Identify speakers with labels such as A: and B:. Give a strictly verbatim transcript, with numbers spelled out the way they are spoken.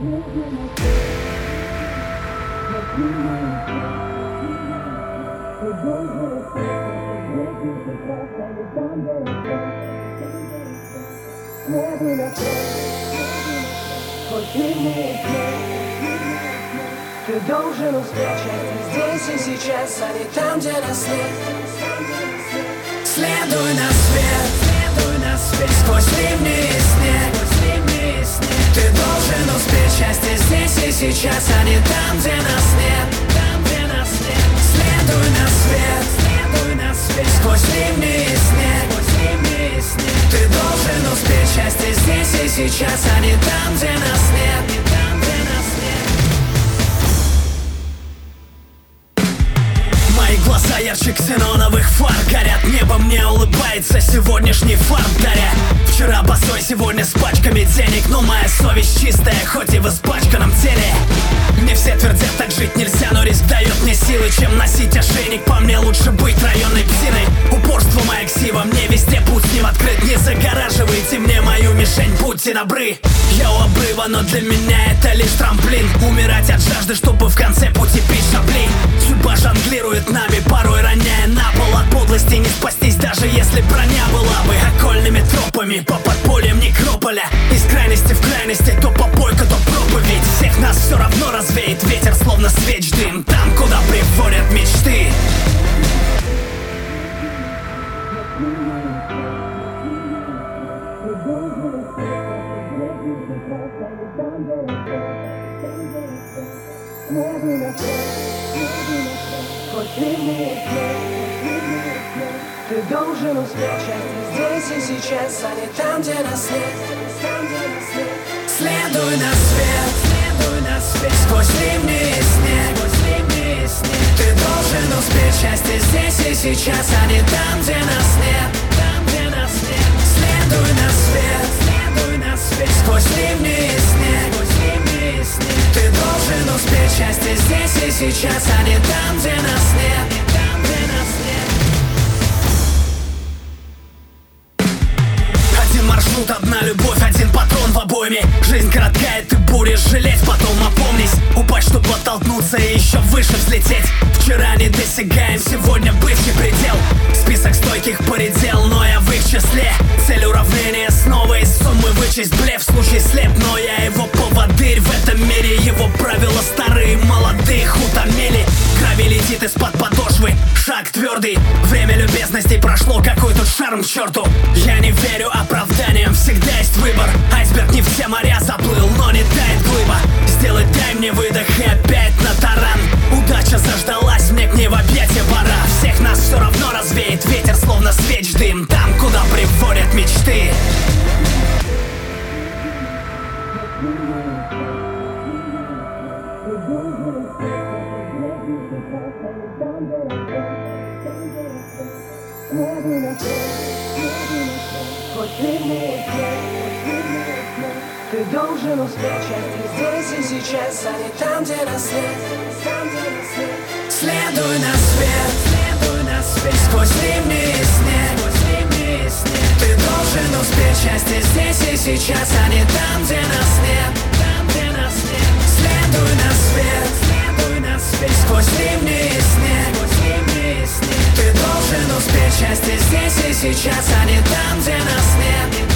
A: Ты должен успеть здесь и сейчас, а не там, где нас нет. Следуй на свет, следуй на свет, сквозь ливни и снег. Ты должен успеть счастье здесь и сейчас, а не там, где нас нет. Следуй на свет, следуй на свет, сквозь ливни и снег. Ты должен успеть счастье здесь и сейчас, а не там, где нас нет. Мои глаза ярче ксеноновых фар горят, небо мне улыбается, сегодняшний фарт даря. Вчера босой, сегодня с пачками денег, но моя совесть чистая, хоть и в испачканном теле. Мне все твердят, так жить нельзя, но риск дает мне силы, чем носить ошейник. По мне лучше быть районной псиной. Упорство моя ксива, мне везде путь с ним открыт. Не загораживайте мне мою мишень, будьте добры. Я у обрыва, но для меня это лишь трамплин. Умирать от жажды, чтобы в конце пути пить шабли. Судьба жонглирует нами, порой роняя на пол. От подлости не спастись, даже если броня была бы окольными тропами по подпольям некрополя. Из крайности в крайности, то попойка, то проповедь. Всех нас все равно развеет ветер, словно свеч дым. Там, куда приводят мечты. Ты должен успеть здесь и сейчас, а не там, где нас нет. Следуй на свет, следуй на свет, сквозь ливни и снег. Ты должен успеть счастье здесь и сейчас, а не там, где нас нет. Следуй на свет, следуй на свет, сквозь ливни и снег. Ты должен успеть счастье здесь и сейчас, а не там, где нас нет. Один маршрут, одна любовь, один патрон в обойме. Жизнь короткая, ты будешь жалеть, потом опомнись. Упасть, чтобы оттолкнуться и еще выше взлететь. Вчера не досягаем, сегодня бывший предел. Список стойких поредел, но я в их числе. Цель уравнения снова из суммы вычесть блеф. Случай слеп, но я его поводырь. В этом мире его правила старые, молодых утомили. Гравий летит из-под подошвы, шаг твердый. Время любезностей прошло, какой тут шарм к черту. Я не верю оправданиям, всегда есть выбор. Айсберг не все моря заплыл, но не тает глыба. Сделай, дай мне выдох и опять на таран. Удача заждалась, мне к ней в объятия пора. Всех нас все равно развеет ветер, словно свеч дым. Там, куда приводят мечты. Ты должен успеть здесь и сейчас, а не там, где нас нет. Следуй на свет, следуй на свет, сквозь ливни и снег. Ты должен успеть счастье здесь и сейчас, а не там, где нас нет. Следуй на свет, следуй на свет, сквозь ливни и снег. Ты должен успеть счастье здесь и сейчас, а не там, где нас нет.